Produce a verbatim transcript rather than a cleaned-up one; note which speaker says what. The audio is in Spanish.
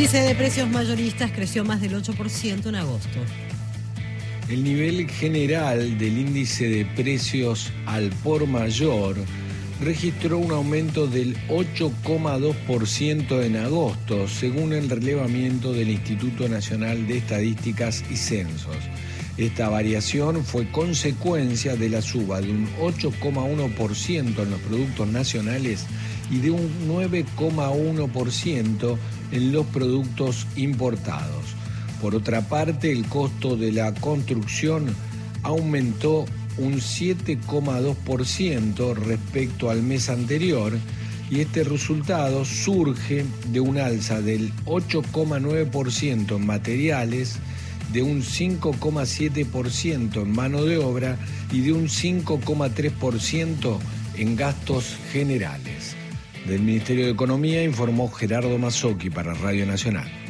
Speaker 1: índice de precios mayoristas creció más del ocho por ciento en agosto.
Speaker 2: El nivel general del índice de precios al por mayor registró un aumento del ocho coma dos por ciento en agosto, según el relevamiento del Instituto Nacional de Estadísticas y Censos. Esta variación fue consecuencia de la suba de un ocho coma uno por ciento en los productos nacionales y de un nueve coma uno por ciento en los productos importados. Por otra parte, el costo de la construcción aumentó un siete coma dos por ciento respecto al mes anterior y este resultado surge de un alza del ocho coma nueve por ciento en materiales, de un cinco coma siete por ciento en mano de obra y de un cinco coma tres por ciento en gastos generales. Del Ministerio de Economía informó Gerardo Mazzocchi para Radio Nacional.